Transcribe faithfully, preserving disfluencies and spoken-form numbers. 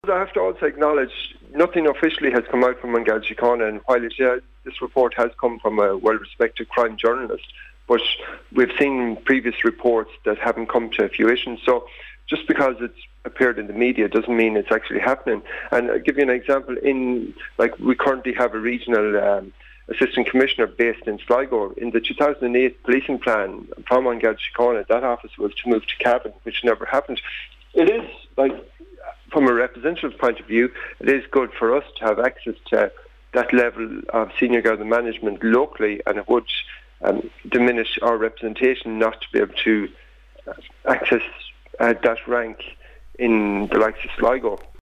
I have to also acknowledge nothing officially has come out from An Garda Síochána, and while it, uh, this report has come from a well-respected crime journalist, but we've seen previous reports that haven't come to fruition. So just because it's appeared in the media doesn't mean it's actually happening. And I'll give you an example. In like we currently have a regional um, assistant commissioner based in Sligo. In the two thousand eight policing plan from An Garda Síochána, that office was to move to Cavan, which never happened. It is like, from a representative point of view, it is good for us to have access to that level of senior Garda management locally, and it would um, diminish our representation not to be able to access uh, that rank in the likes of Sligo.